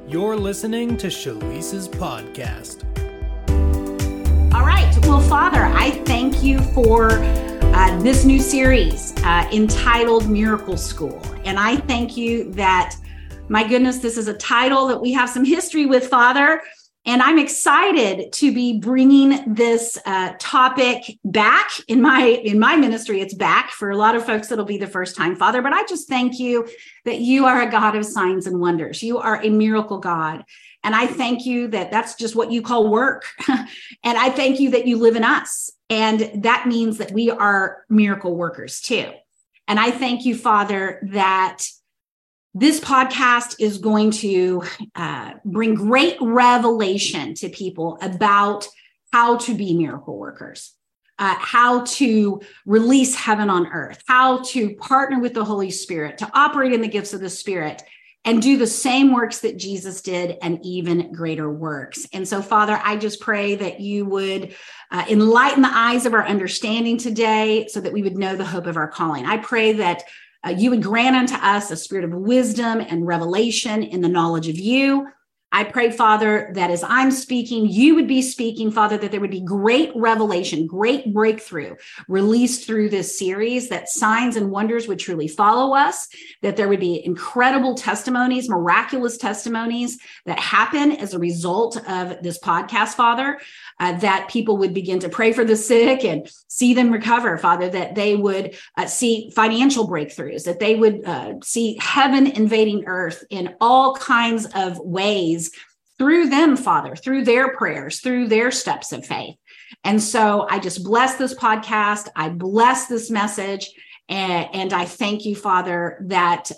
You're listening to Shalice's podcast. All right. Well, Father, I thank you for this new series entitled Miracle School. And I thank you that, my goodness, this is a title that we have some history with, Father. And I'm excited to be bringing this topic back in my ministry. It's back for a lot of folks. It'll be the first time, Father. But I just thank you that you are a God of signs and wonders. You are a miracle God. And I thank you that that's just what you call work. And I thank you that you live in us. And that means that we are miracle workers too. And I thank you, Father, that this podcast is going to bring great revelation to people about how to be miracle workers, how to release heaven on earth, how to partner with the Holy Spirit, to operate in the gifts of the Spirit, and do the same works that Jesus did and even greater works. And so, Father, I just pray that you would enlighten the eyes of our understanding today so that we would know the hope of our calling. I pray that you would grant unto us a spirit of wisdom and revelation in the knowledge of you. I pray, Father, that as I'm speaking, you would be speaking, Father, that there would be great revelation, great breakthrough released through this series, that signs and wonders would truly follow us, that there would be incredible testimonies, miraculous testimonies that happen as a result of this podcast, Father, that people would begin to pray for the sick and see them recover, Father, that they would see financial breakthroughs, that they would see heaven invading earth in all kinds of ways through them, Father, through their prayers, through their steps of faith. And so I just bless this podcast. I bless this message. And I thank you, Father, that,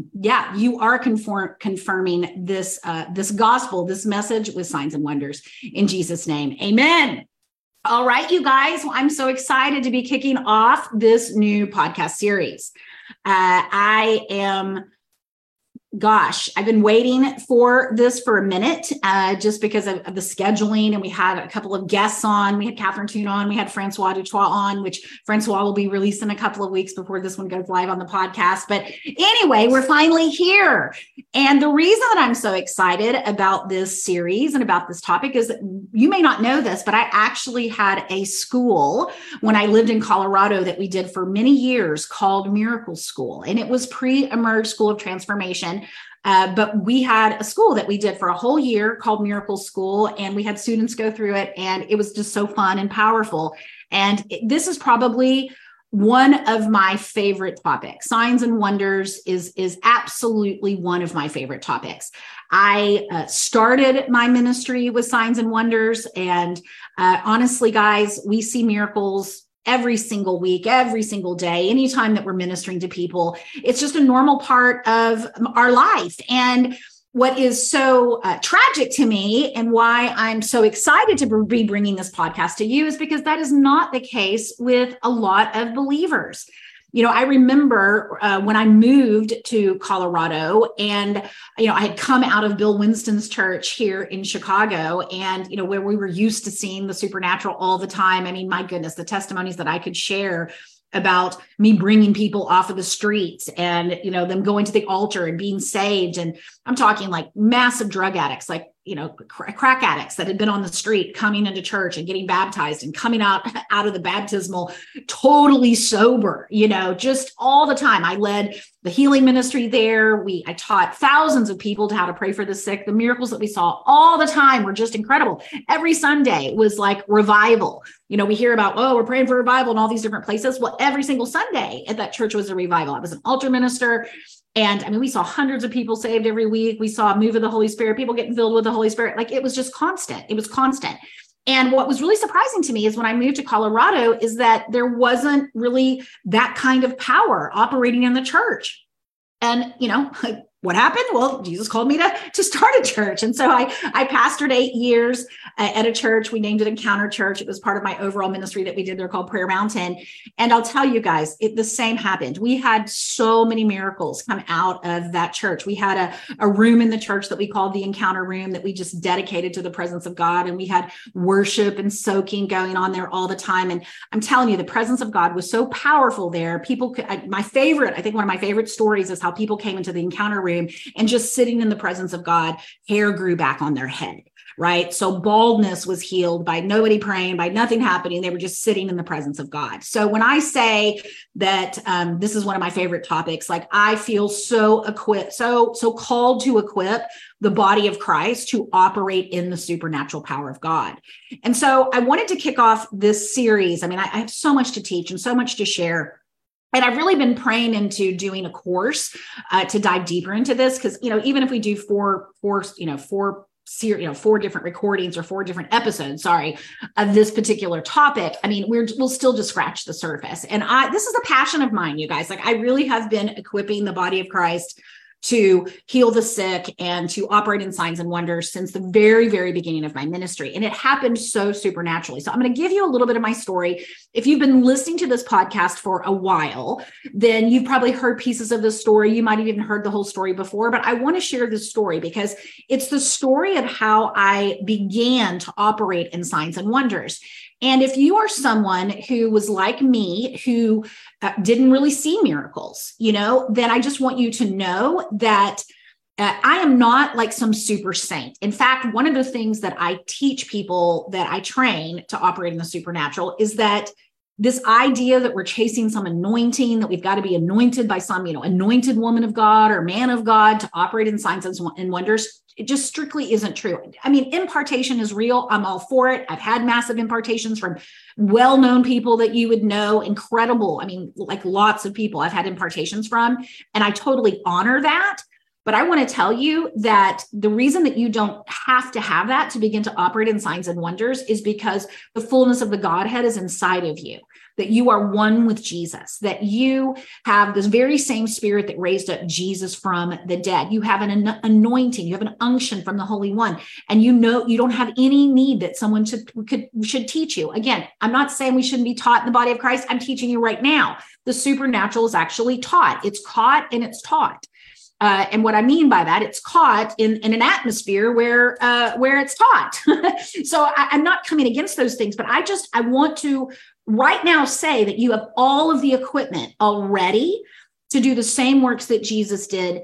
you are confirming this gospel, this message with signs and wonders in Jesus' name. Amen. All right, you guys, well, I'm so excited to be kicking off this new podcast series. I've been waiting for this for a minute, just because of the scheduling. And we had a couple of guests on. We had Catherine Toon on. We had Francois Dutoit on, which Francois will be released in a couple of weeks before this one goes live on the podcast. But anyway, we're finally here. And the reason that I'm so excited about this series and about this topic is that you may not know this, but I actually had a school when I lived in Colorado that we did for many years called Miracle School. And it was pre-emerge School of Transformation. But we had a school that we did for a whole year called Miracle School, and we had students go through it, and it was just so fun and powerful. And this is probably one of my favorite topics. Signs and wonders is absolutely one of my favorite topics. I started my ministry with signs and wonders, and honestly, guys, we see miracles every single week, every single day, anytime that we're ministering to people. It's just a normal part of our life. And what is so tragic to me and why I'm so excited to be bringing this podcast to you is because that is not the case with a lot of believers. You know, I remember when I moved to Colorado and, I had come out of Bill Winston's church here in Chicago and, where we were used to seeing the supernatural all the time. I mean, my goodness, the testimonies that I could share about me bringing people off of the streets and, them going to the altar and being saved. And I'm talking like massive drug addicts, like, crack addicts that had been on the street coming into church and getting baptized and coming out of the baptismal totally sober, just all the time. I led the healing ministry there. I taught thousands of people to how to pray for the sick. The miracles that we saw all the time were just incredible. Every Sunday was like revival. We hear about, we're praying for revival in all these different places. Well, every single Sunday at that church was a revival. I was an altar minister. And I mean, we saw hundreds of people saved every week. We saw a move of the Holy Spirit, people getting filled with the Holy Spirit. Like it was just constant. It was constant. And what was really surprising to me is when I moved to Colorado is that there wasn't really that kind of power operating in the church. And, what happened? Well, Jesus called me to start a church. And so I pastored 8 years at a church. We named it Encounter Church. It was part of my overall ministry that we did there called Prayer Mountain. And I'll tell you guys, the same happened. We had so many miracles come out of that church. We had a room in the church that we called the Encounter Room that we just dedicated to the presence of God. And we had worship and soaking going on there all the time. And I'm telling you, the presence of God was so powerful there. People could, I think one of my favorite stories is how people came into the Encounter Room room and just sitting in the presence of God, hair grew back on their head. Right. So baldness was healed by nobody praying, by nothing happening. They were just sitting in the presence of God. So when I say that this is one of my favorite topics, like I feel so equipped, so called to equip the body of Christ to operate in the supernatural power of God. And so I wanted to kick off this series. I mean, I have so much to teach and so much to share. And I've really been praying into doing a course to dive deeper into this, because, even if we do four different recordings or 4 different episodes, of this particular topic, I mean, we'll still just scratch the surface. And this is a passion of mine, you guys. Like, I really have been equipping the body of Christ to heal the sick and to operate in signs and wonders since the very, very beginning of my ministry. And it happened so supernaturally. So I'm going to give you a little bit of my story. If you've been listening to this podcast for a while, then you've probably heard pieces of this story. You might have even heard the whole story before, but I want to share this story because it's the story of how I began to operate in signs and wonders. And if you are someone who was like me, who didn't really see miracles, then I just want you to know that I am not like some super saint. In fact, one of the things that I teach people that I train to operate in the supernatural is that this idea that we're chasing some anointing, that we've got to be anointed by some, anointed woman of God or man of God to operate in signs and wonders, it just strictly isn't true. I mean, impartation is real. I'm all for it. I've had massive impartations from well-known people that you would know, incredible. I mean, like lots of people I've had impartations from, and I totally honor that. But I want to tell you that the reason that you don't have to have that to begin to operate in signs and wonders is because the fullness of the Godhead is inside of you, that you are one with Jesus, that you have this very same spirit that raised up Jesus from the dead. You have an anointing, you have an unction from the Holy One, and you don't have any need that someone should teach you. Again, I'm not saying we shouldn't be taught in the body of Christ. I'm teaching you right now. The supernatural is actually taught. It's caught and it's taught. And what I mean by that, it's caught in an atmosphere where it's taught. So I'm not coming against those things, but I want to right now say that you have all of the equipment already to do the same works that Jesus did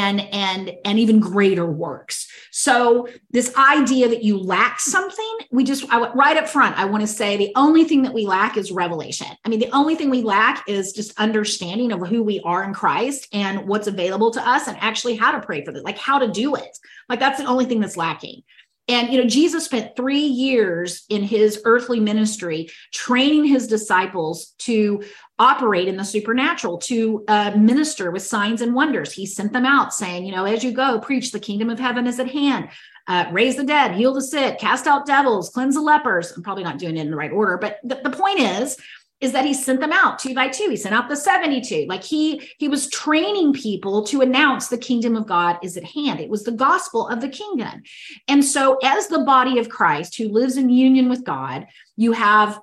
and even greater works. So this idea that you lack something, right up front, I want to say the only thing that we lack is revelation. I mean, the only thing we lack is just understanding of who we are in Christ and what's available to us and actually how to pray for this, like how to do it. Like that's the only thing that's lacking. And, Jesus spent 3 years in his earthly ministry training his disciples to operate in the supernatural, to minister with signs and wonders. He sent them out saying, as you go, preach the kingdom of heaven is at hand, raise the dead, heal the sick, cast out devils, cleanse the lepers. I'm probably not doing it in the right order, but the point is that he sent them out 2 by 2. He sent out the 72. Like he was training people to announce the kingdom of God is at hand. It was the gospel of the kingdom. And so as the body of Christ who lives in union with God, you have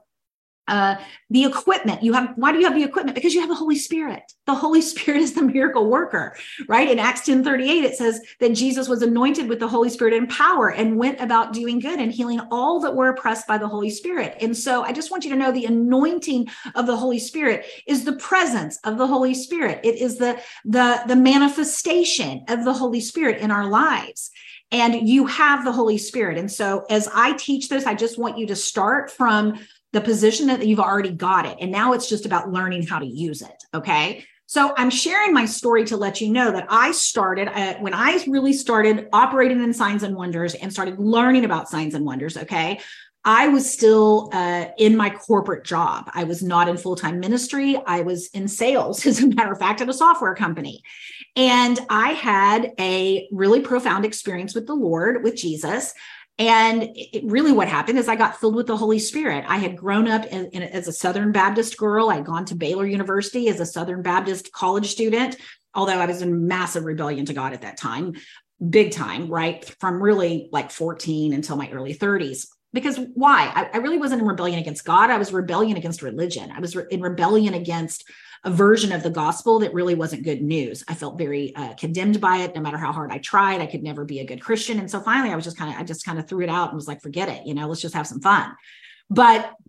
the equipment. Why do you have the equipment? Because you have the Holy Spirit. The Holy Spirit is the miracle worker, right? In Acts 10:38, it says that Jesus was anointed with the Holy Spirit and power and went about doing good and healing all that were oppressed by the Holy Spirit. And so I just want you to know the anointing of the Holy Spirit is the presence of the Holy Spirit. It is the manifestation of the Holy Spirit in our lives. And you have the Holy Spirit. And so as I teach this, I just want you to start from the position that you've already got it. And now it's just about learning how to use it. Okay. So I'm sharing my story to let you know that I started when I really started operating in signs and wonders and started learning about signs and wonders. Okay. I was still in my corporate job. I was not in full-time ministry. I was in sales, as a matter of fact, at a software company. And I had a really profound experience with the Lord, with Jesus. And really what happened is I got filled with the Holy Spirit. I had grown up as a Southern Baptist girl. I'd gone to Baylor University as a Southern Baptist college student, although I was in massive rebellion to God at that time, big time, right? From really like 14 until my early 30s. Because why? I really wasn't in rebellion against God. I was rebellion against religion. I was in rebellion against a version of the gospel that really wasn't good news. I felt very condemned by it. No matter how hard I tried, I could never be a good Christian. And so finally, I just kind of threw it out and was like, forget it. Let's just have some fun. But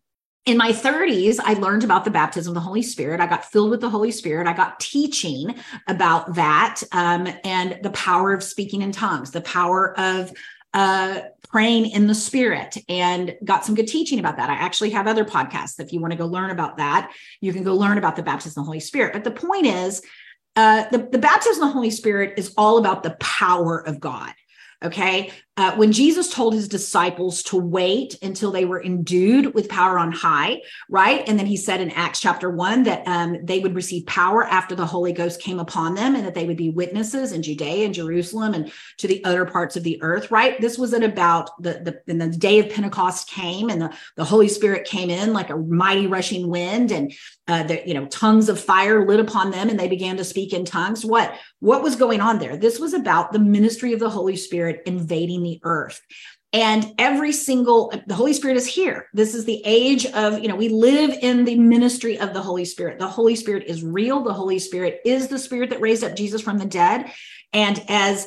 In my 30s, I learned about the baptism of the Holy Spirit. I got filled with the Holy Spirit. I got teaching about that, and the power of speaking in tongues, the power of praying in the Spirit, and got some good teaching about that. I actually have other podcasts. If you want to go learn about that, you can go learn about the baptism of the Holy Spirit. But the point is, the baptism of the Holy Spirit is all about the power of God. Okay. When Jesus told his disciples to wait until they were endued with power on high, right? And then he said in Acts chapter 1 that they would receive power after the Holy Ghost came upon them, and that they would be witnesses in Judea and Jerusalem and to the other parts of the earth, right? This wasn't about the day of Pentecost came, and the Holy Spirit came in like a mighty rushing wind, and tongues of fire lit upon them, and they began to speak in tongues. What was going on there? This was about the ministry of the Holy Spirit invading the earth. And the Holy Spirit is here. This is the age of, we live in the ministry of the Holy Spirit. The Holy Spirit is real. The Holy Spirit is the Spirit that raised up Jesus from the dead. And as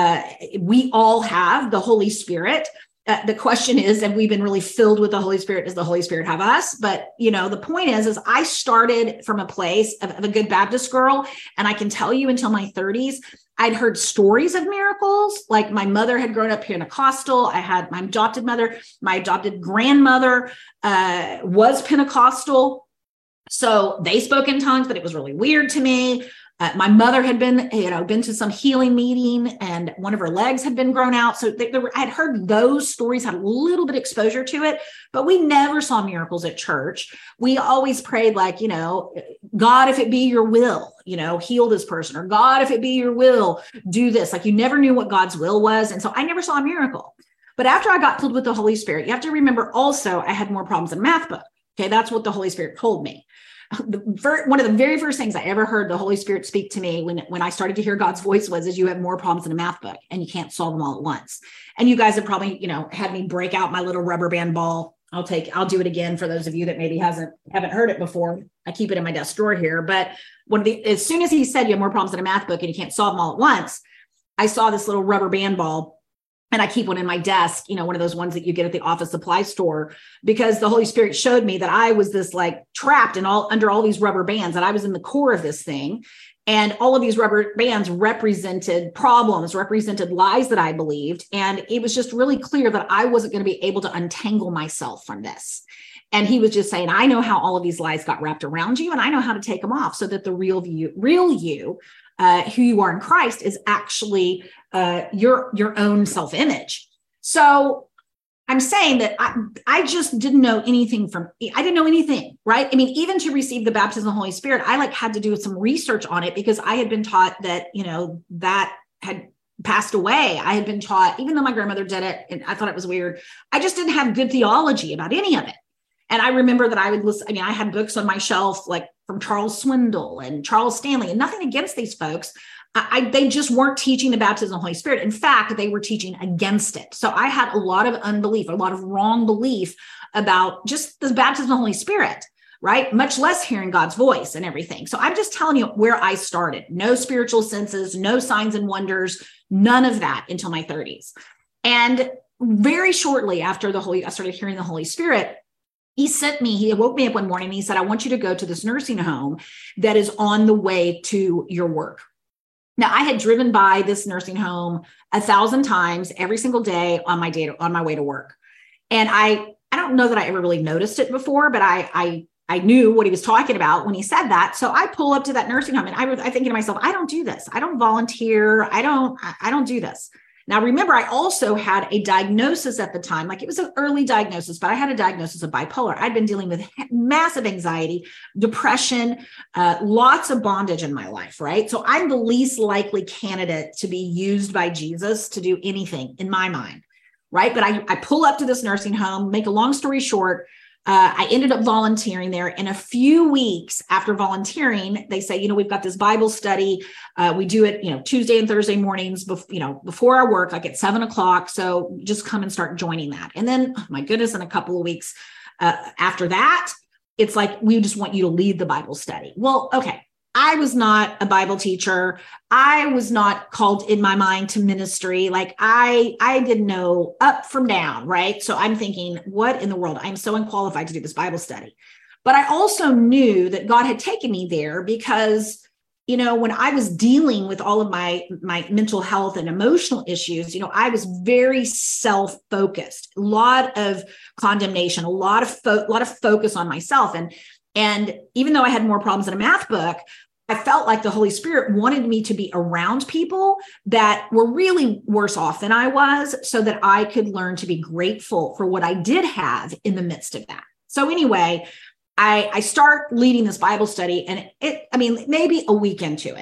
we all have the Holy Spirit, the question is, have we been really filled with the Holy Spirit? Does the Holy Spirit have us? But, the point is I started from a place of a good Baptist girl. And I can tell you until my 30s, I'd heard stories of miracles. Like my mother had grown up Pentecostal. I had my adopted mother, my adopted grandmother was Pentecostal. So they spoke in tongues, but it was really weird to me. My mother had been to some healing meeting, and one of her legs had been grown out. So I'd heard those stories, had a little bit of exposure to it, but we never saw miracles at church. We always prayed like, God, if it be your will, heal this person, or God, if it be your will, do this. Like you never knew what God's will was. And so I never saw a miracle. But after I got filled with the Holy Spirit, you have to remember also I had more problems in math book. Okay. That's what the Holy Spirit told me. One of the very first things I ever heard the Holy Spirit speak to me when I started to hear God's voice is you have more problems in a math book and you can't solve them all at once. And you guys have probably, had me break out my little rubber band ball. I'll do it again for those of you that maybe haven't heard it before. I keep it in my desk drawer here. But as soon as he said you have more problems in a math book and you can't solve them all at once, I saw this little rubber band ball. And I keep one in my desk, one of those ones that you get at the office supply store, because the Holy Spirit showed me that I was this like trapped under all these rubber bands, that I was in the core of this thing. And all of these rubber bands represented problems, represented lies that I believed. And it was just really clear that I wasn't going to be able to untangle myself from this. And he was just saying, I know how all of these lies got wrapped around you, and I know how to take them off so that the real you, who you are in Christ, is actually your own self-image. So I'm saying that I just didn't know anything I didn't know anything, right? I mean, even to receive the baptism of the Holy Spirit, I had to do some research on it, because I had been taught that, that had passed away. I had been taught, even though my grandmother did it, and I thought it was weird, I just didn't have good theology about any of it. And I remember that I would listen. I had books on my shelf, like from Charles Swindoll and Charles Stanley, and nothing against these folks. They just weren't teaching the baptism of the Holy Spirit. In fact, they were teaching against it. So I had a lot of unbelief, a lot of wrong belief about just the baptism of the Holy Spirit, right? Much less hearing God's voice and everything. So I'm just telling you where I started. No spiritual senses, no signs and wonders, none of that until my 30s. And very shortly after I started hearing the Holy Spirit, he woke me up one morning and he said, I want you to go to this nursing home that is on the way to your work. Now, I had driven by this nursing home 1,000 times every single day on my way to work. And I don't know that I ever really noticed it before, but I knew what he was talking about when he said that. So I pull up to that nursing home and I thinking to myself, I don't do this. I don't volunteer. I don't do this. Now, remember, I also had a diagnosis at the time, like it was an early diagnosis, but I had a diagnosis of bipolar. I'd been dealing with massive anxiety, depression, lots of bondage in my life, right? So I'm the least likely candidate to be used by Jesus to do anything in my mind, right? But I pull up to this nursing home, make a long story short, I ended up volunteering there. In a few weeks after volunteering, they say, we've got this Bible study. We do it, Tuesday and Thursday mornings, before our work, like at 7:00. So just come and start joining that. And then, oh my goodness, in a couple of weeks after that, it's like, we just want you to lead the Bible study. Well, okay. I was not a Bible teacher. I was not called in my mind to ministry. Like I didn't know up from down, right? So I'm thinking, what in the world? I'm so unqualified to do this Bible study. But I also knew that God had taken me there because, you know, when I was dealing with all of my mental health and emotional issues, you know, I was very self-focused, a lot of condemnation, a lot of focus on myself. And even though I had more problems in a math book, I felt like the Holy Spirit wanted me to be around people that were really worse off than I was, so that I could learn to be grateful for what I did have in the midst of that. So anyway, I start leading this Bible study, and maybe a week into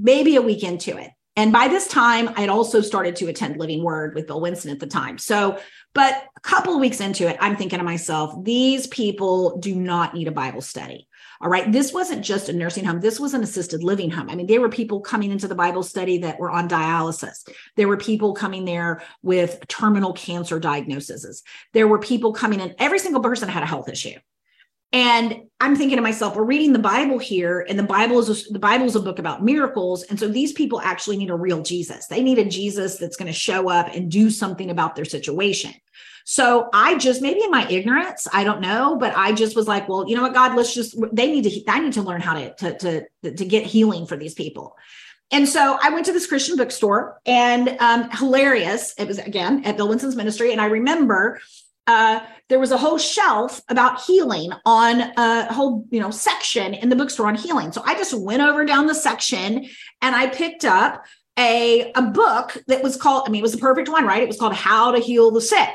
it. And by this time, I had also started to attend Living Word with Bill Winston at the time. So, but a couple of weeks into it, I'm thinking to myself, these people do not need a Bible study. All right. This wasn't just a nursing home. This was an assisted living home. I mean, there were people coming into the Bible study that were on dialysis. There were people coming there with terminal cancer diagnoses. There were people coming in. Every single person had a health issue. And I'm thinking to myself, we're reading the Bible here, and the Bible is a book about miracles. And so these people actually need a real Jesus. They need a Jesus that's going to show up and do something about their situation. So I just, maybe in my ignorance, I don't know, but I just was like, well, you know what, God, I need to learn how to get healing for these people. And so I went to this Christian bookstore, and hilarious. It was, again, at Bill Winston's ministry. And I remember there was a whole shelf about healing on a whole, section in the bookstore on healing. So I just went over down the section and I picked up a book that was called, it was the perfect one, right? It was called How to Heal the Sick.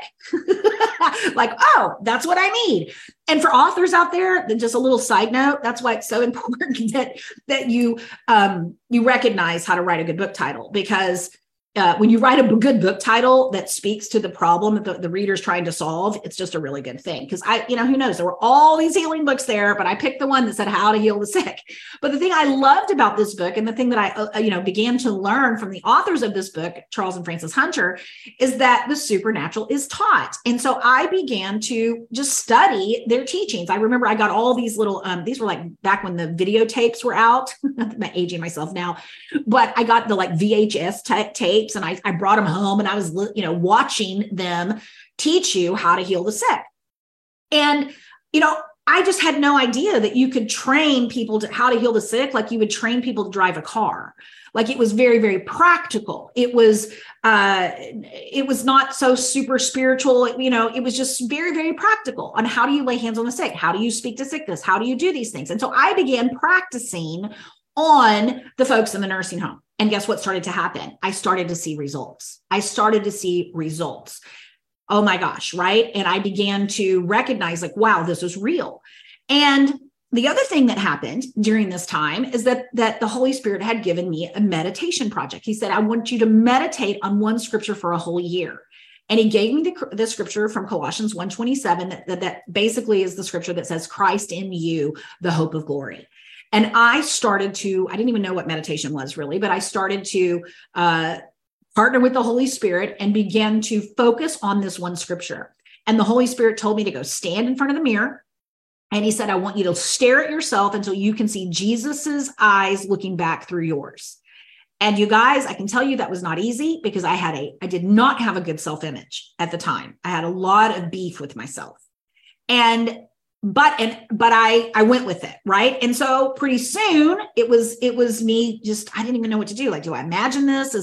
Like, oh, that's what I need. And for authors out there, just a little side note, that's why it's so important that you recognize how to write a good book title, because when you write a good book title that speaks to the problem that the reader's trying to solve, it's just a really good thing. Because who knows, there were all these healing books there, but I picked the one that said How to Heal the Sick. But the thing I loved about this book, and the thing that I, began to learn from the authors of this book, Charles and Frances Hunter, is that the supernatural is taught. And so I began to just study their teachings. I remember I got all these little, these were like back when the videotapes were out. I'm aging myself now, but I got the like VHS tape. And I brought them home, and I was, watching them teach you how to heal the sick. And, I just had no idea that you could train people to how to heal the sick, like you would train people to drive a car. Like it was very, very practical. It was not so super spiritual. It was just very, very practical on how do you lay hands on the sick? How do you speak to sickness? How do you do these things? And so I began practicing on the folks in the nursing home. And guess what started to happen? I started to see results. Oh my gosh, right? And I began to recognize like, wow, this is real. And the other thing that happened during this time is that the Holy Spirit had given me a meditation project. He said, I want you to meditate on one scripture for a whole year. And he gave me the scripture from Colossians 1:27 that basically is the scripture that says, Christ in you, the hope of glory. And I didn't even know what meditation was really, but I started to partner with the Holy Spirit and began to focus on this one scripture. And the Holy Spirit told me to go stand in front of the mirror. And he said, I want you to stare at yourself until you can see Jesus's eyes looking back through yours. And you guys, I can tell you that was not easy, because I did not have a good self-image at the time. I had a lot of beef with myself. But I went with it. Right. And so pretty soon it was me just, I didn't even know what to do. Like, do I imagine this?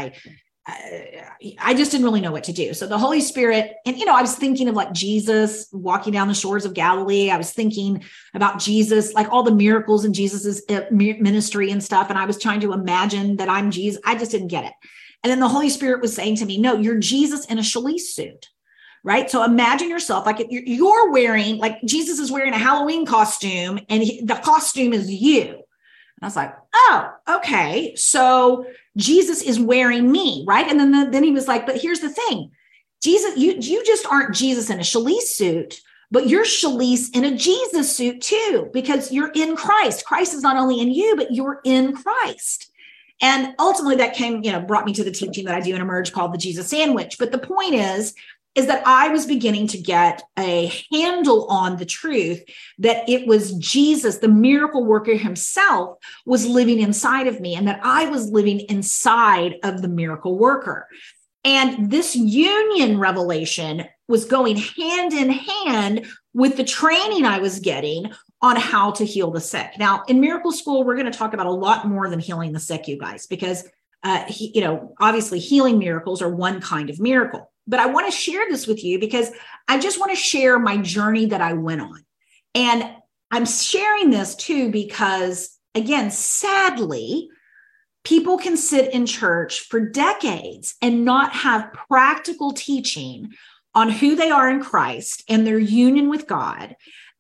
I just didn't really know what to do. So the Holy Spirit, and, I was thinking of like Jesus walking down the shores of Galilee. I was thinking about Jesus, like all the miracles in Jesus's ministry and stuff. And I was trying to imagine that I'm Jesus. I just didn't get it. And then the Holy Spirit was saying to me, no, you're Jesus in a Shalice suit. Right. So imagine yourself like you're wearing, like Jesus is wearing a Halloween costume, and the costume is you. And I was like, oh, okay. So Jesus is wearing me. Right. And then he was like, but here's the thing, Jesus, you just aren't Jesus in a Shalice suit, but you're Shalice in a Jesus suit too, because you're in Christ. Christ is not only in you, but you're in Christ. And ultimately that brought me to the teaching that I do in Emerge called the Jesus sandwich. But the point is, is that I was beginning to get a handle on the truth that it was Jesus, the miracle worker himself, was living inside of me, and that I was living inside of the miracle worker. And this union revelation was going hand in hand with the training I was getting on how to heal the sick. Now, in Miracle School, we're going to talk about a lot more than healing the sick, you guys, because obviously healing miracles are one kind of miracle. But I want to share this with you because I just want to share my journey that I went on. And I'm sharing this too because, again, sadly, people can sit in church for decades and not have practical teaching on who they are in Christ and their union with God,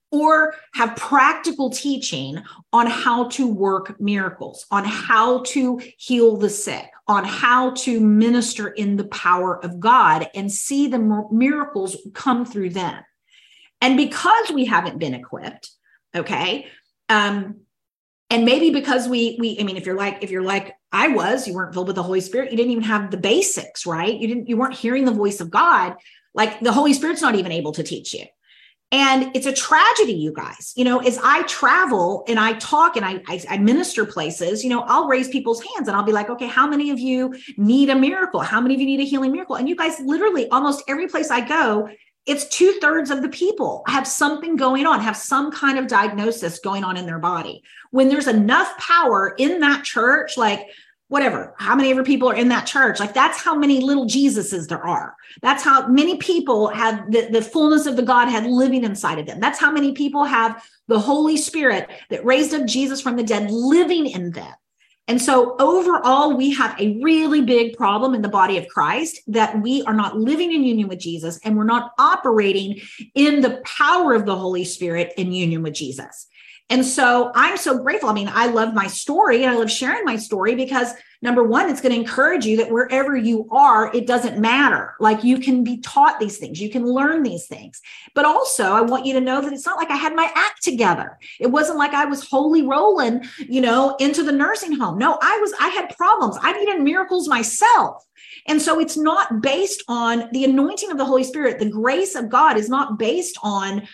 or have practical teaching on how to work miracles, on how to heal the sick, on how to minister in the power of God and see the miracles come through them. And because we haven't been equipped, okay, and maybe because if you're like I was, you weren't filled with the Holy Spirit, you didn't even have the basics, right? You weren't hearing the voice of God. Like the Holy Spirit's not even able to teach you. And it's a tragedy, you guys, as I travel and I talk and I minister places, I'll raise people's hands and I'll be like, okay, how many of you need a miracle? How many of you need a healing miracle? And you guys, literally almost every place I go, it's 2/3 of the people have something going on, have some kind of diagnosis going on in their body. When there's enough power in that church, like whatever, how many ever people are in that church? Like that's how many little Jesuses there are. That's how many people have the fullness of the Godhead living inside of them. That's how many people have the Holy Spirit that raised up Jesus from the dead living in them. And so overall, we have a really big problem in the body of Christ that we are not living in union with Jesus, and we're not operating in the power of the Holy Spirit in union with Jesus. And so I'm so grateful. I mean, I love my story and I love sharing my story because number one, it's going to encourage you that wherever you are, it doesn't matter. Like you can be taught these things, you can learn these things. But also I want you to know that it's not like I had my act together. It wasn't like I was holy rolling, into the nursing home. No, I had problems. I needed miracles myself. And so it's not based on the anointing of the Holy Spirit. The grace of God is not based on,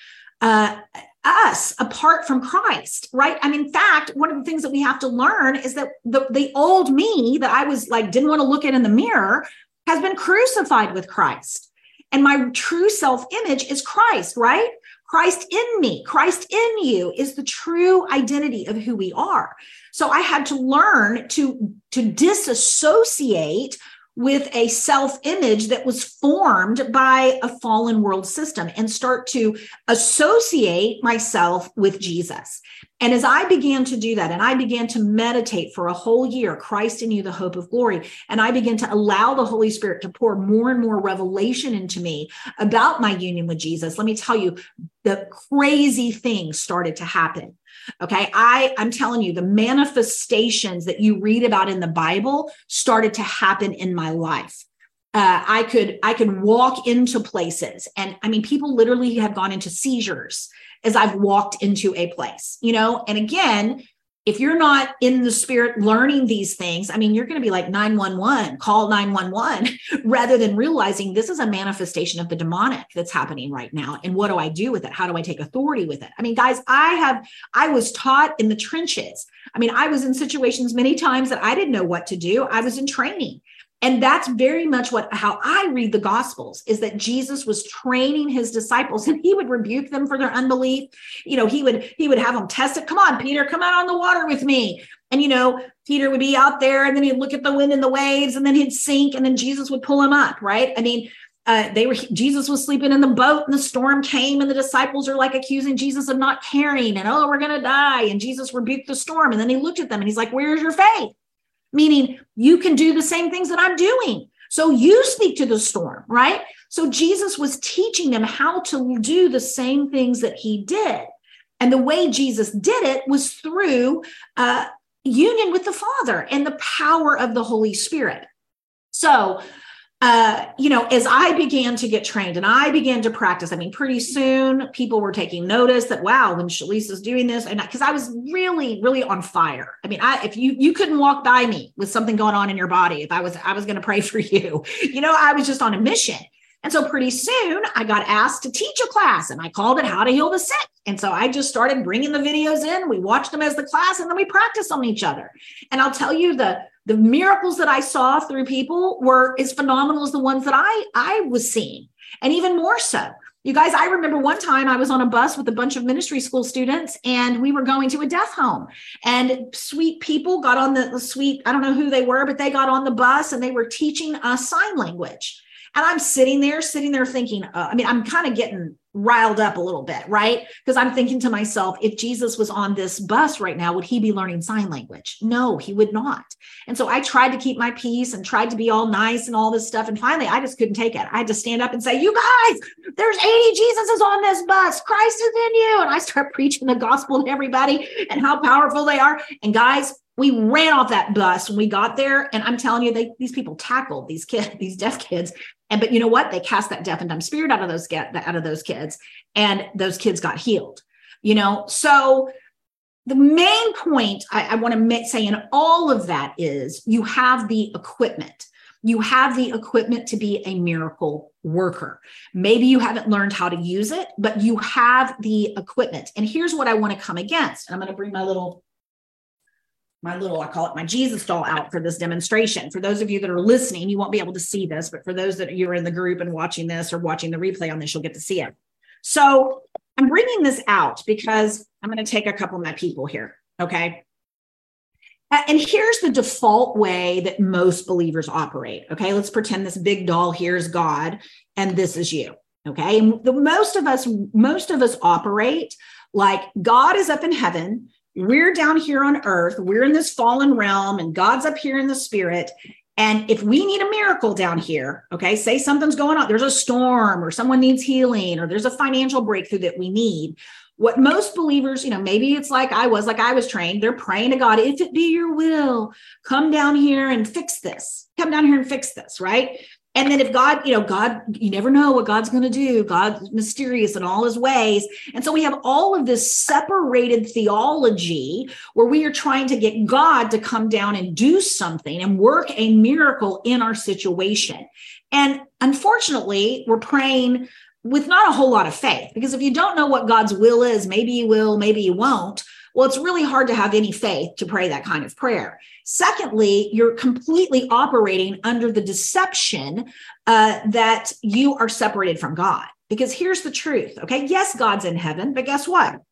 us apart from Christ, right? I mean, in fact, one of the things that we have to learn is that the old me that I was like, didn't want to look at in the mirror has been crucified with Christ. And my true self-image is Christ, right? Christ in me, Christ in you is the true identity of who we are. So I had to learn to disassociate with a self-image that was formed by a fallen world system and start to associate myself with Jesus. And as I began to do that, and I began to meditate for a whole year, Christ in you, the hope of glory, and I began to allow the Holy Spirit to pour more and more revelation into me about my union with Jesus, let me tell you, the crazy things started to happen. Okay. I'm telling you, the manifestations that you read about in the Bible started to happen in my life. I could walk into places, and I mean, people literally have gone into seizures as I've walked into a place, and again, if you're not in the spirit learning these things, I mean, you're going to be like 911, call 911, rather than realizing this is a manifestation of the demonic that's happening right now. And what do I do with it? How do I take authority with it? I mean, guys, I was taught in the trenches. I mean, I was in situations many times that I didn't know what to do. I was in training. And that's very much how I read the Gospels, is that Jesus was training his disciples, and he would rebuke them for their unbelief. He would have them test it. Come on, Peter, come out on the water with me. And, Peter would be out there, and then he'd look at the wind and the waves, and then he'd sink, and then Jesus would pull him up, right? I mean, Jesus was sleeping in the boat, and the storm came, and the disciples are like accusing Jesus of not caring, and, oh, we're going to die. And Jesus rebuked the storm. And then he looked at them and he's like, where's your faith? Meaning you can do the same things that I'm doing. So you speak to the storm, right? So Jesus was teaching them how to do the same things that he did. And the way Jesus did it was through union with the Father and the power of the Holy Spirit. So, as I began to get trained and I began to practice, I mean, pretty soon people were taking notice that, wow, when Shalise is doing this, and because I was really, really on fire. I mean, if you couldn't walk by me with something going on in your body, if I was going to pray for you, I was just on a mission. And so pretty soon I got asked to teach a class, and I called it How to Heal the Sick. And so I just started bringing the videos in. We watched them as the class, and then we practiced on each other. And I'll tell you, the miracles that I saw through people were as phenomenal as the ones that I was seeing, and even more so. You guys, I remember one time I was on a bus with a bunch of ministry school students, and we were going to a death home, and sweet people got on the sweet, I don't know who they were, but they got on the bus and they were teaching us sign language. And I'm sitting there thinking, I'm kind of getting riled up a little bit, right? Because I'm thinking to myself, if Jesus was on this bus right now, would he be learning sign language? No, he would not. And so I tried to keep my peace and tried to be all nice and all this stuff. And finally, I just couldn't take it. I had to stand up and say, you guys, there's 80 Jesuses on this bus. Christ is in you. And I start preaching the gospel to everybody and how powerful they are. And guys, we ran off that bus when we got there. And I'm telling you, these people tackled these kids, these deaf kids. But you know what? They cast that deaf and dumb spirit out of those kids, and those kids got healed. So the main point I want to say in all of that is you have the equipment. You have the equipment to be a miracle worker. Maybe you haven't learned how to use it, but you have the equipment. And here's what I want to come against. And I'm going to bring my little, I call it my Jesus doll out for this demonstration. For those of you that are listening, you won't be able to see this, but for those that you're in the group and watching this or watching the replay on this, you'll get to see it. So I'm bringing this out because I'm going to take a couple of my people here. Okay. And here's the default way that most believers operate. Okay. Let's pretend this big doll here is God and this is you. Okay. And most of us operate like God is up in heaven. We're down here on earth. We're in this fallen realm, and God's up here in the spirit. And if we need a miracle down here, okay, say something's going on, there's a storm or someone needs healing or there's a financial breakthrough that we need. What most believers, maybe it's like I was trained. They're praying to God, if it be your will, come down here and fix this. Come down here and fix this, right? And then if God, you never know what God's going to do. God's mysterious in all his ways. And so we have all of this separated theology where we are trying to get God to come down and do something and work a miracle in our situation. And unfortunately, we're praying with not a whole lot of faith, because if you don't know what God's will is, maybe you will, maybe you won't. Well, it's really hard to have any faith to pray that kind of prayer. Secondly, you're completely operating under the deception that you are separated from God. Because here's the truth, okay? Yes, God's in heaven, but guess what?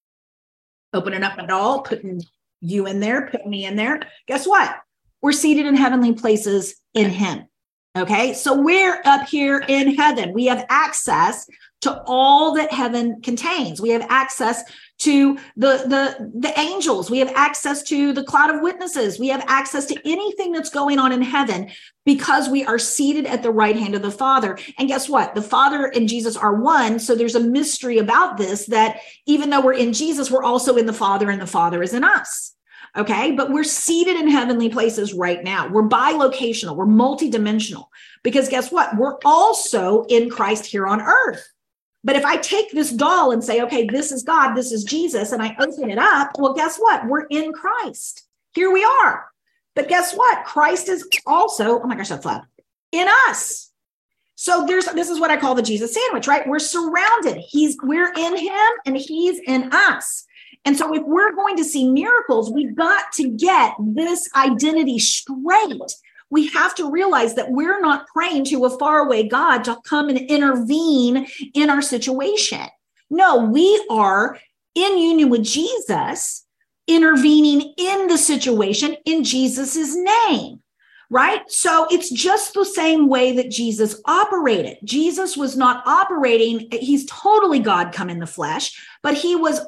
Opening up my doll, putting you in there, putting me in there. Guess what? We're seated in heavenly places in him. Okay, so we're up here in heaven. We have access to all that heaven contains. We have access to the angels. We have access to the cloud of witnesses. We have access to anything that's going on in heaven because we are seated at the right hand of the Father. And guess what? The Father and Jesus are one. So there's a mystery about this, that even though we're in Jesus, we're also in the Father, and the Father is in us. Okay, but we're seated in heavenly places right now. We're bilocational. We're multidimensional, because guess what? We're also in Christ here on earth. But if I take this doll and say, okay, this is God, this is Jesus, and I open it up, well, guess what? We're in Christ. Here we are. But guess what? Christ is also, oh my gosh, that's loud, in us. So this is what I call the Jesus sandwich, right? We're surrounded. We're in him and he's in us. And so if we're going to see miracles, we've got to get this identity straight. We have to realize that we're not praying to a faraway God to come and intervene in our situation. No, we are in union with Jesus, intervening in the situation in Jesus's name. Right? So it's just the same way that Jesus operated. Jesus was not operating, he's totally God come in the flesh, but he was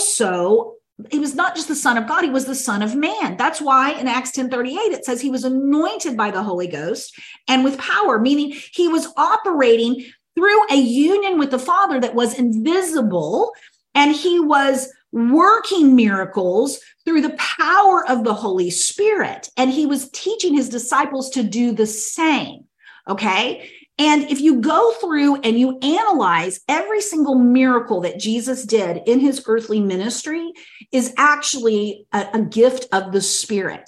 not just the Son of God, he was the Son of Man. That's why in Acts 10:38, it says he was anointed by the Holy Ghost and with power, meaning he was operating through a union with the Father that was invisible, and he was working miracles through the power of the Holy Spirit. And he was teaching his disciples to do the same. Okay. And if you go through and you analyze every single miracle that Jesus did in his earthly ministry is actually a gift of the Spirit.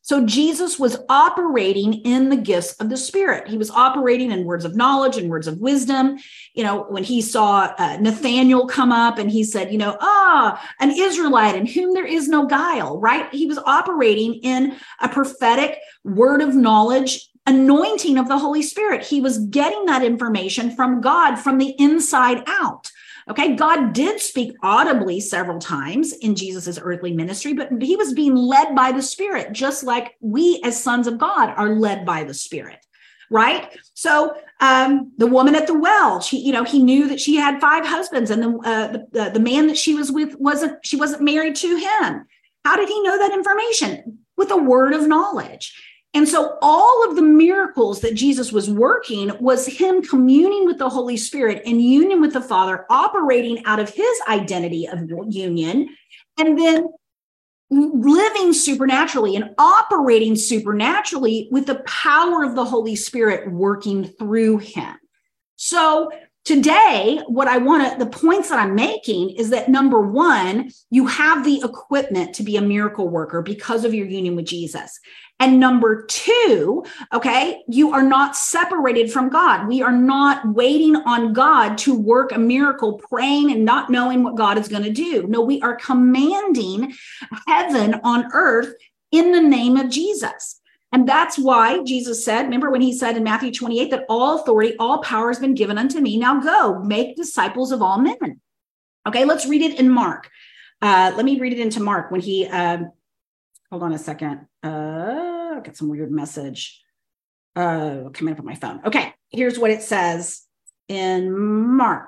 So Jesus was operating in the gifts of the Spirit. He was operating in words of knowledge and words of wisdom. When he saw Nathanael come up and he said, an Israelite in whom there is no guile, right? He was operating in a prophetic word of knowledge, anointing of the Holy Spirit. He was getting that information from God from the inside out. Okay, God did speak audibly several times in Jesus's earthly ministry, but he was being led by the Spirit, just like we as sons of God are led by the Spirit, right? So the woman at the well, he knew that she had 5 husbands, and the man that she was with wasn't married to him. How did he know that information? With a word of knowledge. And so all of the miracles that Jesus was working was him communing with the Holy Spirit in union with the Father, operating out of his identity of union, and then living supernaturally and operating supernaturally with the power of the Holy Spirit working through him. So today, the points that I'm making is that, number one, you have the equipment to be a miracle worker because of your union with Jesus. And number two, okay, you are not separated from God. We are not waiting on God to work a miracle, praying and not knowing what God is going to do. No, we are commanding heaven on earth in the name of Jesus. And that's why Jesus said, remember when he said in Matthew 28, that all authority, all power has been given unto me. Now go, make disciples of all men. Okay, let's read it in Mark. Let me read it into Mark when he, hold on a second. I got some weird message coming up on my phone. Okay, here's what it says in Mark.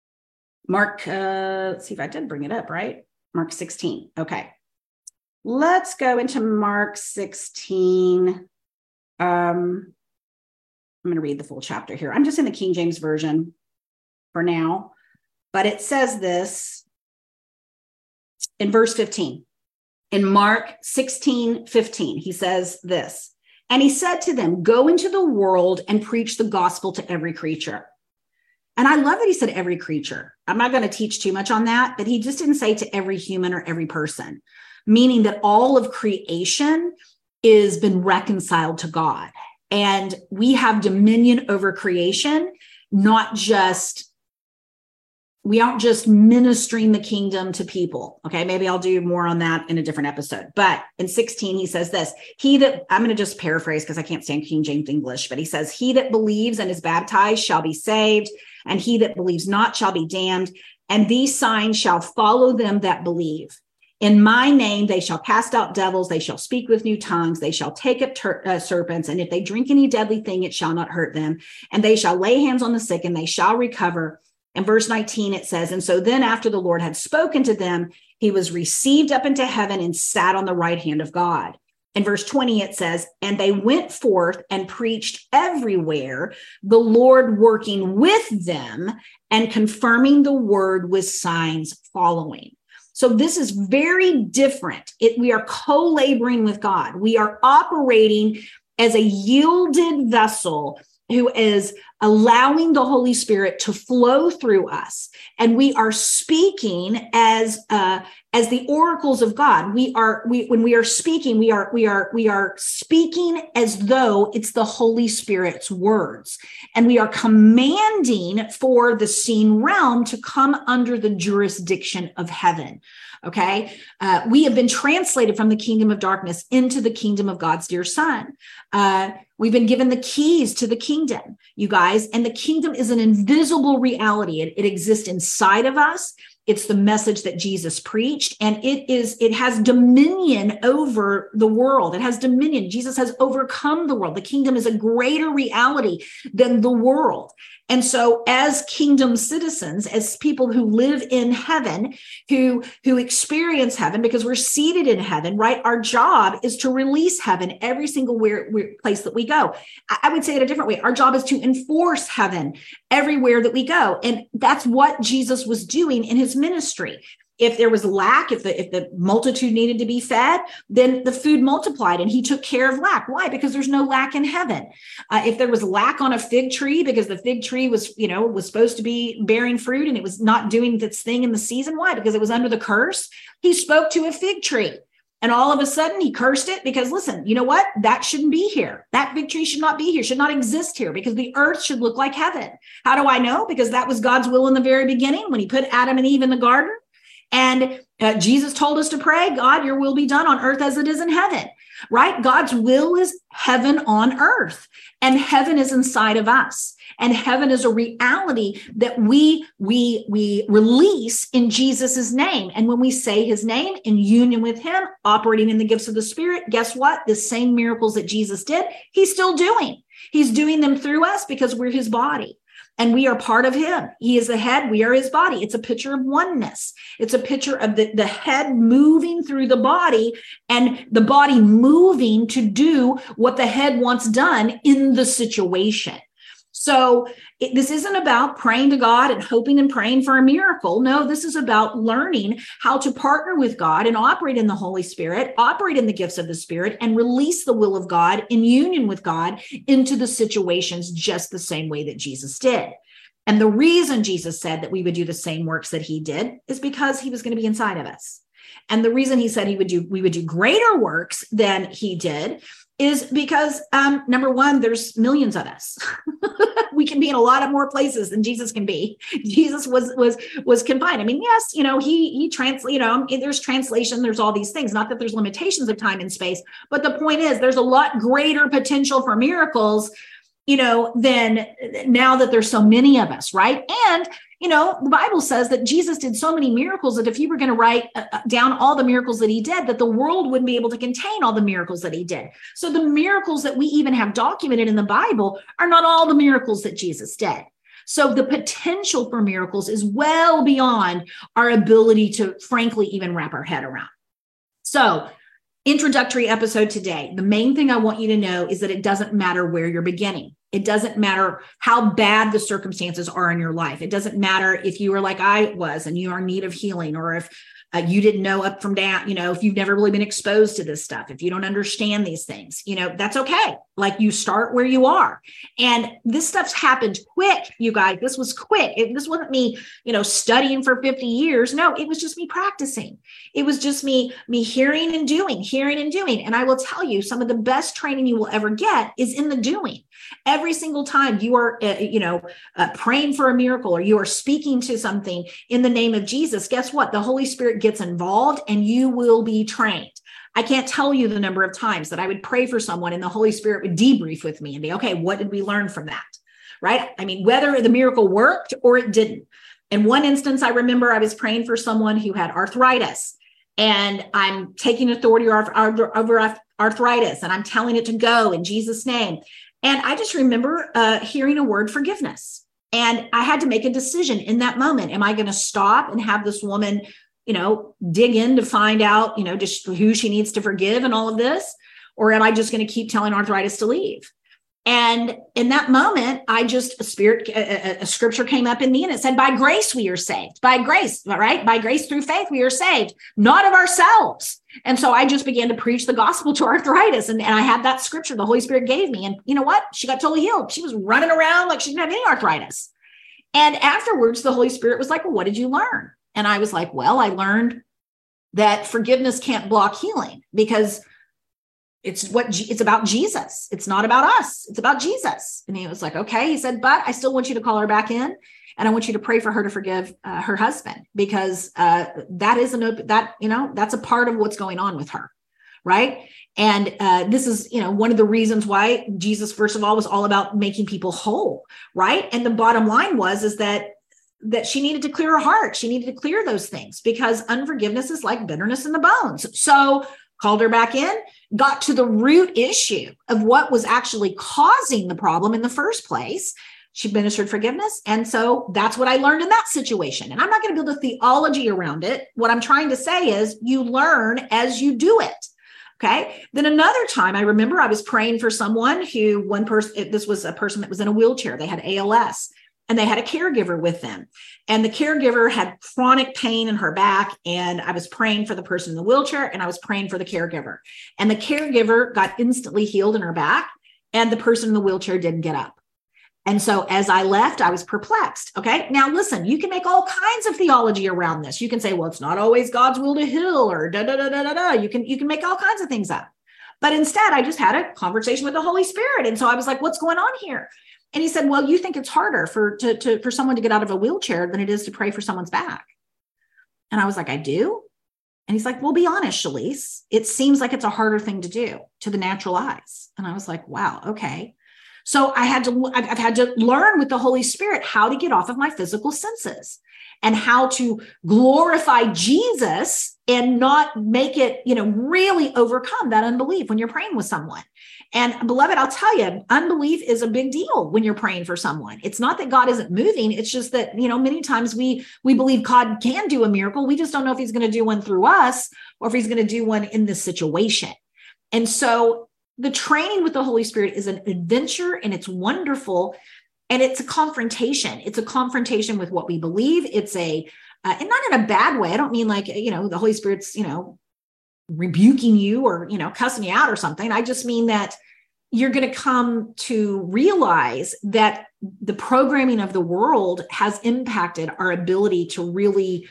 Let's see if I did bring it up, right? Mark 16. Okay. Let's go into Mark 16. I'm going to read the full chapter here. I'm just in the King James Version for now, but it says this in verse 15. In Mark 16:15, he says this, and he said to them, go into the world and preach the gospel to every creature. And I love that he said every creature. I'm not going to teach too much on that, but he just didn't say to every human or every person, meaning that all of creation has been reconciled to God. And we have dominion over creation, we aren't just ministering the kingdom to people. Okay, maybe I'll do more on that in a different episode. But in 16, he says this, I'm going to just paraphrase because I can't stand King James English, but he says, he that believes and is baptized shall be saved, and he that believes not shall be damned. And these signs shall follow them that believe. In my name, they shall cast out devils. They shall speak with new tongues. They shall take up serpents. And if they drink any deadly thing, it shall not hurt them. And they shall lay hands on the sick and they shall recover. In verse 19, it says, and so then after the Lord had spoken to them, he was received up into heaven and sat on the right hand of God. In verse 20, it says, and they went forth and preached everywhere, the Lord working with them and confirming the word with signs following. So this is very different. We are co-laboring with God. We are operating as a yielded vessel who is allowing the Holy Spirit to flow through us. And we are speaking as the oracles of God. When we are speaking, we are speaking as though it's the Holy Spirit's words. And we are commanding for the seen realm to come under the jurisdiction of heaven. Okay. We have been translated from the kingdom of darkness into the kingdom of God's dear son. We've been given the keys to the kingdom, you guys, and the kingdom is an invisible reality. It exists inside of us. It's the message that Jesus preached, and it has dominion over the world. It has dominion. Jesus has overcome the world. The kingdom is a greater reality than the world. And so as kingdom citizens, as people who live in heaven, who experience heaven, because we're seated in heaven, right? Our job is to release heaven every single place that we go. I would say it a different way. Our job is to enforce heaven everywhere that we go. And that's what Jesus was doing in his ministry. If there was lack, if the multitude needed to be fed, then the food multiplied and he took care of lack. Why? Because there's no lack in heaven. If there was lack on a fig tree, because the fig tree was supposed to be bearing fruit and it was not doing its thing in the season. Why? Because it was under the curse. He spoke to a fig tree And all of a sudden he cursed it because, listen, you know what? That shouldn't be here. That big tree should not be here, should not exist here, because the earth should look like heaven. How do I know? Because that was God's will in the very beginning when he put Adam and Eve in the garden. And Jesus told us to pray, God, your will be done on earth as it is in heaven, right? God's will is heaven on earth, and heaven is inside of us. And heaven is a reality that we release in Jesus's name. And when we say his name in union with him, operating in the gifts of the Spirit, guess what? The same miracles that Jesus did, he's still doing. He's doing them through us because we're his body. And we are part of him. He is the head. We are his body. It's a picture of oneness. It's a picture of the head moving through the body and the body moving to do what the head wants done in the situation. So this isn't about praying to God and hoping and praying for a miracle. No, this is about learning how to partner with God and operate in the Holy Spirit, operate in the gifts of the Spirit, and release the will of God in union with God into the situations just the same way that Jesus did. And the reason Jesus said that we would do the same works that he did is because he was going to be inside of us. And the reason he said we would do greater works than he did is because, number one, there's millions of us. We can be in a lot of more places than Jesus can be. Jesus was confined. I mean, yes, he translate, there's translation, there's all these things, not that there's limitations of time and space, but the point is there's a lot greater potential for miracles, than now that there's so many of us, right? And the Bible says that Jesus did so many miracles that if you were going to write down all the miracles that he did, that the world wouldn't be able to contain all the miracles that he did. So the miracles that we even have documented in the Bible are not all the miracles that Jesus did. So the potential for miracles is well beyond our ability to, frankly, even wrap our head around. So, introductory episode today. The main thing I want you to know is that it doesn't matter where you're beginning. It doesn't matter how bad the circumstances are in your life. It doesn't matter if you are like I was and you are in need of healing, or if you didn't know up from down, if you've never really been exposed to this stuff, if you don't understand these things, that's okay. Like, you start where you are. And this stuff's happened quick, you guys. This was quick. This wasn't me, studying for 50 years. No, it was just me practicing. It was just me hearing and doing. And I will tell you, some of the best training you will ever get is in the doing. Every single time you are, praying for a miracle, or you are speaking to something in the name of Jesus, guess what? The Holy Spirit gets involved and you will be trained. I can't tell you the number of times that I would pray for someone and the Holy Spirit would debrief with me and be, okay, what did we learn from that? Right? I mean, whether the miracle worked or it didn't. In one instance, I remember I was praying for someone who had arthritis, and I'm taking authority over arthritis, and I'm telling it to go in Jesus' name. And I just remember hearing a word, forgiveness. And I had to make a decision in that moment. Am I going to stop and have this woman, dig in to find out, just who she needs to forgive and all of this? Or am I just going to keep telling arthritis to leave? And in that moment, a scripture came up in me, and it said, by grace, we are saved. By grace, right? By grace through faith, we are saved, not of ourselves. And so I just began to preach the gospel to arthritis. And I had that scripture the Holy Spirit gave me. And you know what? She got totally healed. She was running around like she didn't have any arthritis. And afterwards, the Holy Spirit was like, well, what did you learn? And I was like, well, I learned that forgiveness can't block healing, because it's about Jesus. It's not about us. It's about Jesus. And he was like, okay. He said, but I still want you to call her back in, and I want you to pray for her to forgive her husband, because that's a part of what's going on with her. Right. And this is, one of the reasons why Jesus, first of all, was all about making people whole. Right. And the bottom line is that she needed to clear her heart. She needed to clear those things, because unforgiveness is like bitterness in the bones. So called her back in, got to the root issue of what was actually causing the problem in the first place. She ministered forgiveness. And so that's what I learned in that situation. And I'm not going to build a theology around it. What I'm trying to say is you learn as you do it. Okay. Then another time, I remember I was praying for someone this was a person that was in a wheelchair. They had ALS. And they had a caregiver with them. And the caregiver had chronic pain in her back. And I was praying for the person in the wheelchair, and I was praying for the caregiver. And the caregiver got instantly healed in her back, and the person in the wheelchair didn't get up. And so as I left, I was perplexed. Okay. Now listen, you can make all kinds of theology around this. You can say, well, it's not always God's will to heal, or da, da, da, da, da, da. You can make all kinds of things up. But instead, I just had a conversation with the Holy Spirit. And so I was like, what's going on here? And he said, well, you think it's harder for someone to get out of a wheelchair than it is to pray for someone's back. And I was like, I do? And he's like, well, be honest, Shalise. It seems like it's a harder thing to do to the natural eyes. And I was like, wow, okay. So I've had to learn with the Holy Spirit how to get off of my physical senses and how to glorify Jesus and not make it, really overcome that unbelief when you're praying with someone. And beloved, I'll tell you, unbelief is a big deal when you're praying for someone. It's not that God isn't moving. It's just that, many times we believe God can do a miracle. We just don't know if he's going to do one through us or if he's going to do one in this situation. And so the training with the Holy Spirit is an adventure, and it's wonderful. And it's a confrontation. It's a confrontation with what we believe. It's and not in a bad way. I don't mean like, the Holy Spirit's, rebuking you or, cussing you out or something. I just mean that you're going to come to realize that the programming of the world has impacted our ability to really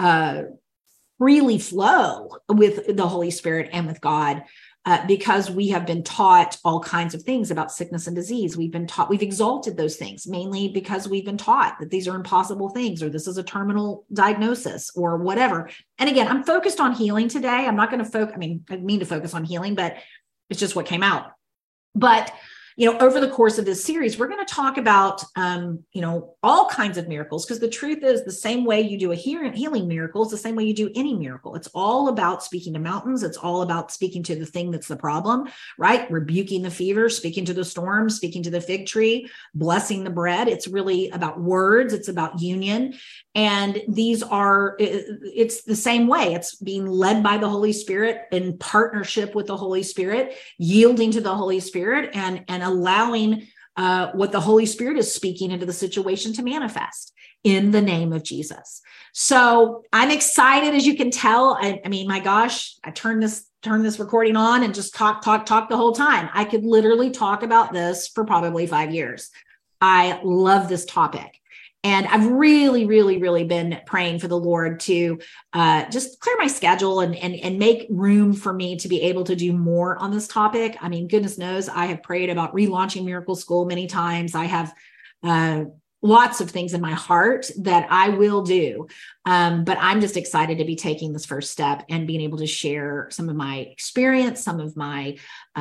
freely flow with the Holy Spirit and with God. Because we have been taught all kinds of things about sickness and disease. We've exalted those things, mainly because we've been taught that these are impossible things, or this is a terminal diagnosis, or whatever. And again, I'm focused on healing today. I'm not going to focus, I mean to focus on healing, but it's just what came out. But over the course of this series, we're going to talk about, all kinds of miracles, because the truth is the same way you do a healing miracle is the same way you do any miracle. It's all about speaking to mountains. It's all about speaking to the thing that's the problem, right? Rebuking the fever, speaking to the storm, speaking to the fig tree, blessing the bread. It's really about words. It's about union. And it's the same way. It's being led by the Holy Spirit in partnership with the Holy Spirit, yielding to the Holy Spirit and allowing what the Holy Spirit is speaking into the situation to manifest in the name of Jesus. So I'm excited, as you can tell. I mean, my gosh, I turned this recording on and just talk the whole time. I could literally talk about this for probably 5 years. I love this topic. And I've really, really, really been praying for the Lord to just clear my schedule and make room for me to be able to do more on this topic. I mean, goodness knows, I have prayed about relaunching Miracle School many times. I have lots of things in my heart that I will do. But I'm just excited to be taking this first step and being able to share some of my experience, some of my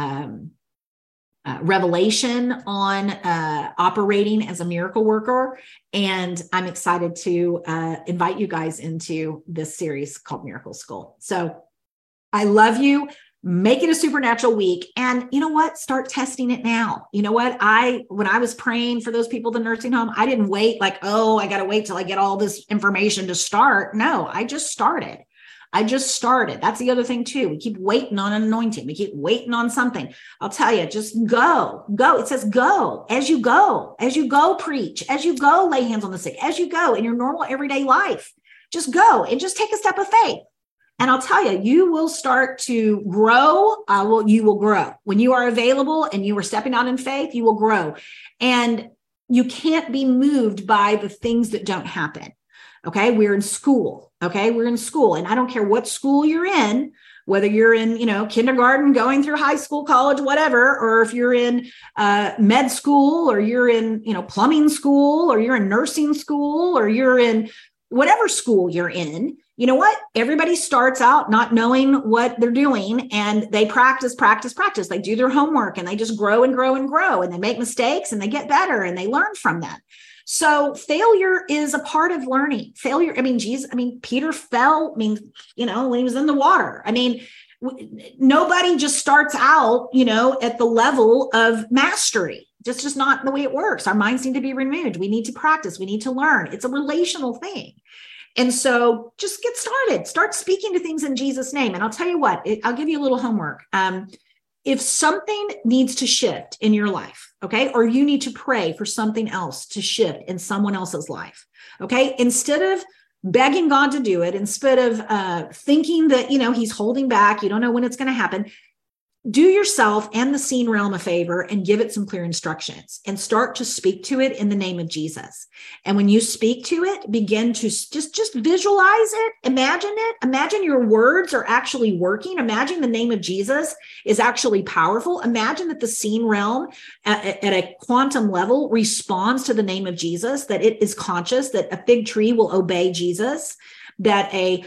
revelation on operating as a miracle worker. And I'm excited to invite you guys into this series called Miracle School. So I love you. Make it a supernatural week. And you know what? Start testing it now. You know what? When I was praying for those people in the nursing home, I didn't wait like, oh, I got to wait till I get all this information to start. No, I just started. That's the other thing too. We keep waiting on an anointing. We keep waiting on something. I'll tell you, just go. It says go. As you go, preach. As you go, lay hands on the sick. As you go in your normal everyday life, just go and just take a step of faith. And I'll tell you, you will start to grow. You will grow. When you are available and you are stepping out in faith, you will grow. And you can't be moved by the things that don't happen. Okay. We're in school. And I don't care what school you're in, whether you're in, kindergarten, going through high school, college, whatever, or if you're in med school, or you're in, plumbing school, or you're in nursing school, or you're in whatever school you're in. You know what? Everybody starts out not knowing what they're doing, and they practice. They do their homework, and they just grow and grow and grow, and they make mistakes and they get better and they learn from them. So failure is a part of learning. Failure. Peter fell, when he was in the water. Nobody just starts out, at the level of mastery. It's just not the way it works. Our minds need to be renewed. We need to practice. We need to learn. It's a relational thing. And so just get started. Start speaking to things in Jesus' name. And I'll tell you what, I'll give you a little homework. If something needs to shift in your life, okay, or you need to pray for something else to shift in someone else's life, okay, instead of begging God to do it, instead of thinking that, he's holding back, you don't know when it's going to happen, do yourself and the seen realm a favor and give it some clear instructions and start to speak to it in the name of Jesus. And when you speak to it, begin to just visualize it, imagine your words are actually working. Imagine the name of Jesus is actually powerful. Imagine that the seen realm at a quantum level responds to the name of Jesus, that it is conscious, that a fig tree will obey Jesus, that a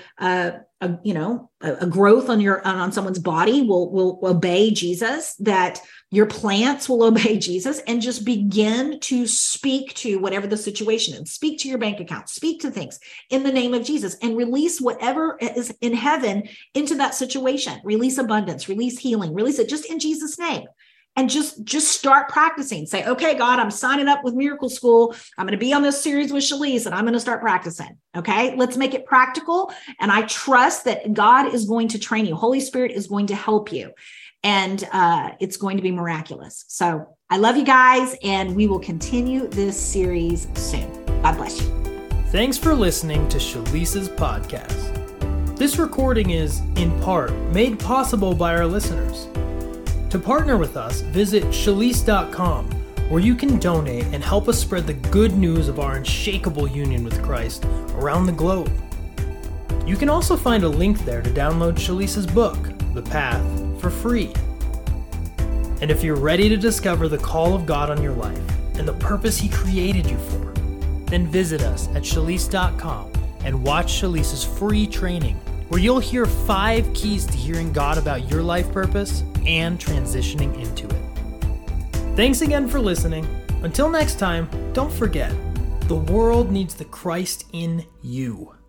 growth on someone's body will obey Jesus, that your plants will obey Jesus, and just begin to speak to whatever the situation is. Speak to your bank account, speak to things in the name of Jesus, and release whatever is in heaven into that situation. Release abundance, release healing, release it just in Jesus' name. And just start practicing. Say, okay, God, I'm signing up with Miracle School. I'm going to be on this series with Shalise, and I'm going to start practicing. Okay, let's make it practical. And I trust that God is going to train you. Holy Spirit is going to help you. And it's going to be miraculous. So I love you guys, and we will continue this series soon. God bless you. Thanks for listening to Shalise's podcast. This recording is, in part, made possible by our listeners. To partner with us, visit Shalise.com, where you can donate and help us spread the good news of our unshakable union with Christ around the globe. You can also find a link there to download Shalise's book, The Path, for free. And if you're ready to discover the call of God on your life and the purpose He created you for, then visit us at Shalise.com and watch Shalise's free training, where you'll hear 5 keys to hearing God about your life purpose and transitioning into it. Thanks again for listening. Until next time, don't forget, the world needs the Christ in you.